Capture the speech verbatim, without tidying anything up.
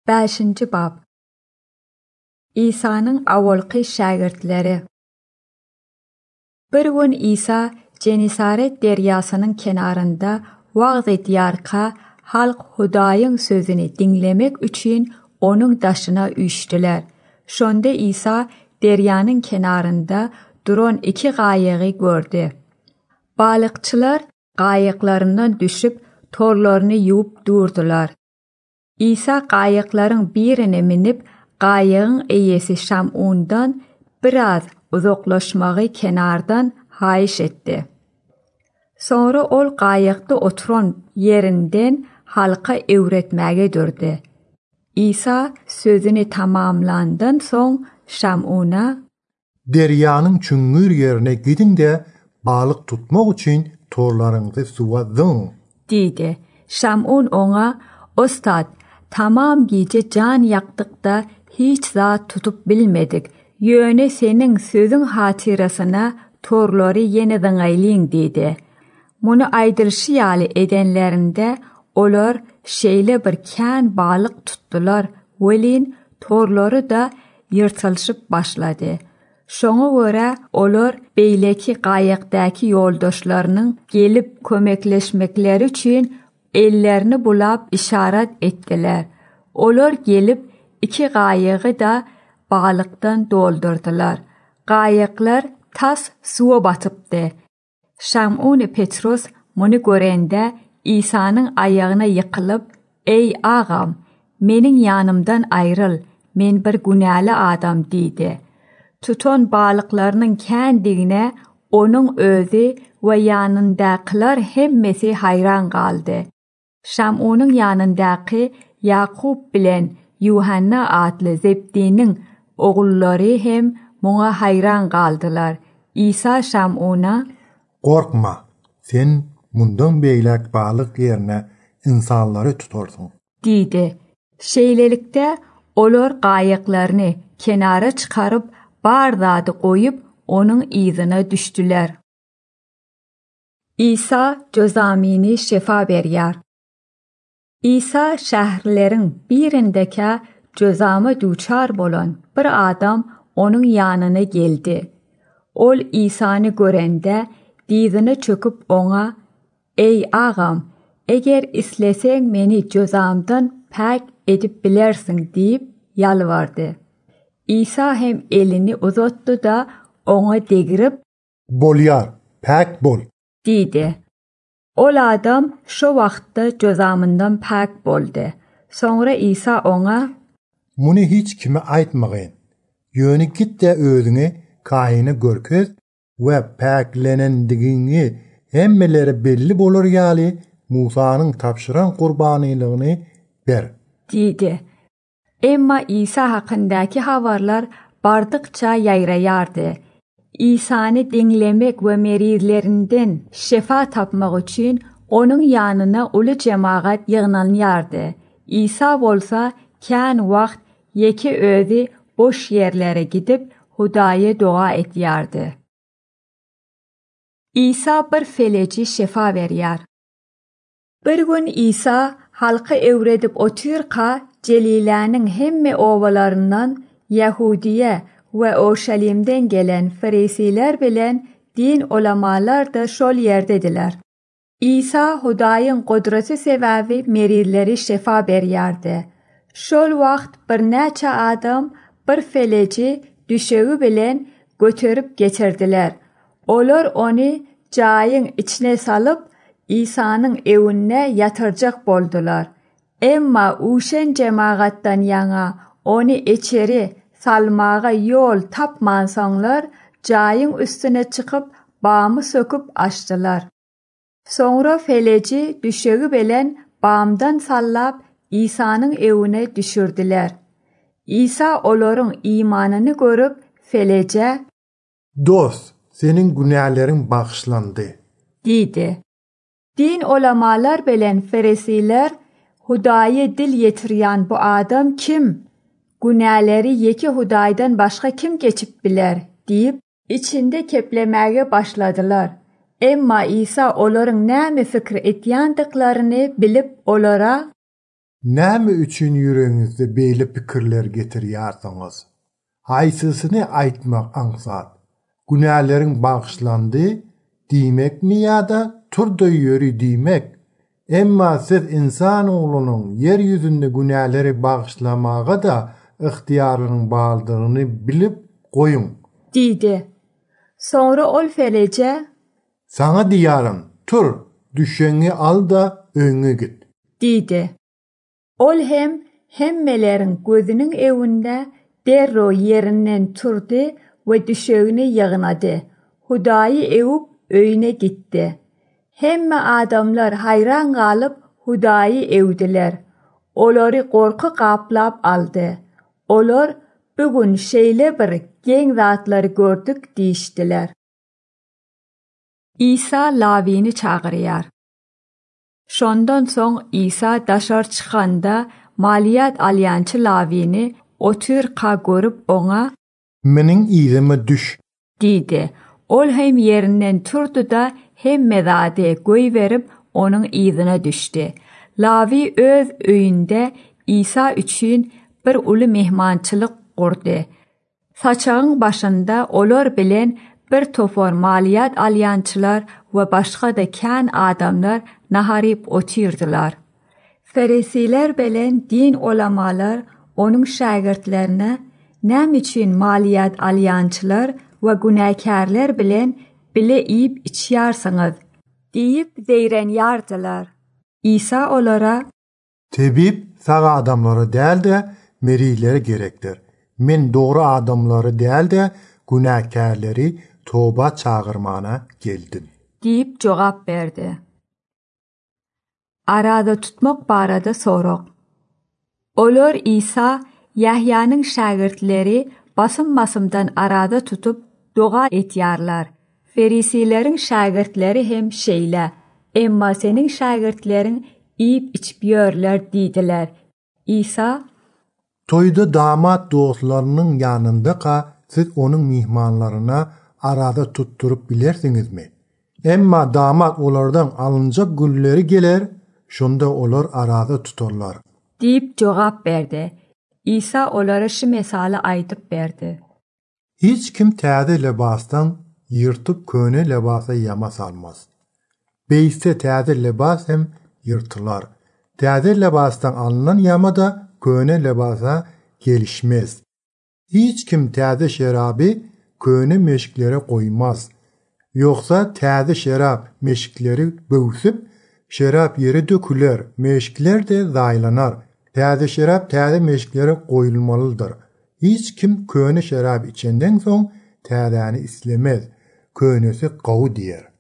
beşinci bab. İsa'nın awalqı şagirdleri. Bir gün İsa Genesaret deryasının kenarında wağz edýärkä halk Hudaýyň sözüni dinlemek üçün onun daşına üýtdiler. Şonda İsa deryanyň kenarında duran iki gaýygy gördü. Balıkçılar gaýyklarından düşüp torlaryny ýuwup durdular. İsa gaýyklaryň birine minip gaýygyň eýesi Şamundan biraz uzaklaşmagy kenardan haýyş etdi. Sonra ol gaýykda oturan yerinden halka öwretmäge durdy. İsa sözüni tamamlandan soň Şamuna "Deryanyň çüngür yerine gidin de balyk tutmak üçin torlaryňyzy suwa zyň" diýdi. Şamun oňa "Ostad, tamam gece can ýakdykda hiç zat tutup bilmedik. Ýöne seniň sözüň hatyrasyna torlary ýene-den aýlyň" diýdi. Muny aýdyrşy ýaly edenlerinde olar şeýle bir kän balyk tutdular, welin torlary da ýyrtylşyp başlady. Şoňa görä olar beýleki gaýykdaky ýoldaşlarynyň gelip kömekleşmekleri üçin ellerini bulap işaret etdiler. Olar gelip iki gaýygy da balykdan doldurdular. Gaýyklar tas suwa batypdy. Şamun Petrus muny görende İsa'nın ayagyna ýykylyp, "Ey agam, meniň ýanymdan aýryl, men bir günäli adam" diýdi. Tutan balıklarynyň kändigine onun özü we ýanyndakylar hemmesi hayran galdy. Şamunyň ýanyndaky Yakup bilen Yuhanna adly Zebdiniň ogullary hem muňa hayran galdylar. İsa Şamuna "Gorkma, sen mundan beýlek balyk ýerine insanlary tutarsyň" diýdi. Şeýlelikde olar gaýyklaryny kenara çykaryp bar zady goýup onuň ýzyna düşdüler. İsa Cözamini şefa berýär. İsa şäherleriň birindeki cözama duçar bolan bir adam onun ýanyna geldi. Ol İsa'ny görende diýdine çöküp oňa "Ey agam, eger isleseň meni cözamdan pak edip bilersiň" diýip ýalvardy. İsa hem elini uzatdy da oňa degirip "Bolýar, pak bol" diýdi. Ol adam şo wagtda cözamyndan pak boldy. Soňra İsa oňa "Muny hiç kime aýtmagyn. Ýöne git de özüňi kahyny görkez we paklenendigiňi hemmeleri belli bolar ýaly Musanyň tapşyran gurbanylygyny ber" diýdi. Emma İsa hakyndaky habarlar bardykça ýaýraýardy. İsa'ny dinlemek we merizlerinden şefa tapmak üçin onun ýanyna uly jemaat ýygnanýardy. İsa bolsa kän wagt ýeke özü boş yerlere gidip Hudaýa dua etýärdi. İsa bir feleci şefa berýär. Bir gün İsa halka öwredip oturýarka Celilanyň hemme owalaryndan Yahudiýe we Oşalimden gelen Ferisiler bilen din ulamalar da şol ýerdediler. İsa Hudaýyň gudraty sebäbi merizleri şefa berýärdi. Şol wagt bir näçe adam bir feleci düşegi bilen götürüp getirdiler. Olar ony jaýyň içine salyp İsa'nın ewine ýatyrjak boldular. Emma uşen jemaatdan ýaňa ony içeri salmaga ýol tapmansaňlar jaýyň üstüne çykyp bamy söküp açdylar. Soňra feleci düşegi bilen bamdan sallap İsa'nın ewine düşürdiler. İsa olaryň imanyny görüp felece "Dost, senin günahlerin bağışlandy" diýdi. Din ulamalar bilen Ferisiler Hudaýa dil ýetirýän bu adam kim? Günahleri ýeki Hudaýdan başga kim geçip biler diýip içinde keplemäge başladylar. Emma İsa olaryň näme fikir etýändiklaryny bilip olara Näme üçün yüreğinizde beýle pikirler getirýärsiňiz? Haýsysyny aýtmak aňsat? Günäleriň bagşlandy diýmekmi ýa-da turda ýöri diýmek? Emma siz insan oglunyň yer ýüzünde günäleri bagşlamaga da ihtiýarynyň baldygyny bilip goýun. Diýdi. Sonra ol felece, Sana diýarym, tur, düşeňi al da öňe git. diýdi. Ol hem hemmeleriň gözüniň ewinde derro yerinden turdy we düşeğini ýygnady. Hudaýy ewip öýüne gitdi. Hemme adamlar hayran galyp Hudaýy ewdiler. Olary gorky gaplap aldy. Olar bugün şeýle bir geň zatlary gördük diýişdiler. İsa Lavini çağırýar. Şondan soň İsa daşar çykanda maliyat alýançy Lavini otyrka görüp oňa Meniň ýerime düş. diýdi. Ol hem yerinden turdu da hem medade goý berip onuň ýzyna düşdi. Lavi öz öýünde İsa üçin bir uly mehmançylyk gurdy. Saçağın başında olar bilen bir topar maliyat alýançylar we başga da kän adamlar naharyp otyrdylar. Ferisiler bilen din olamalar onuň şagirtlerine näme üçin maliyat alýançylar we günäkärler bilen bile iyip içýärsiňiz diýip zeýrenýärdiler. İsa olara Tebip sağa adamlara däl de meriýlere gerekdir. Men dogry adamlary däl de günäkärleri toba çağırmana geldim. diýip jogap berdi. Arada tutmak barada soraq. Olar İsa Yahyanyň şagirtleri basym-basymdan arada tutup doga etýärler. Ferisilerin şagirtleri hem şeýle, emma seniň şagirtlerin iyip içip ýörler diýdiler. İsa, Toyda damat dostlarynyň ýanynda siz onuň mihmanlaryna arada tutturup bilersiňizmi? Emma damat olardan alınjak gülleri geler, şonda olar arada tutarlar. diýip jogap berdi. İsa olara şu mesaly aýdyp berdi. Hiç kim täze lebasdan yırtıp köne lebasa yama salmaz. Beýse täze lebas hem yırtılar. Täze lebasdan alınan yama da köne lebasa gelişmez. Hiç kim täze şeraby köne meşiklere koymaz. Yoksa täze şerap meşikleri böwsüp, şerap yeri döküler, meşikler de zaýlanar. Täze şerap täze meşiklere koyulmalıdır. Hiç kim köne şerap içenden soň täzäni islemez. Könesi gawy diýer.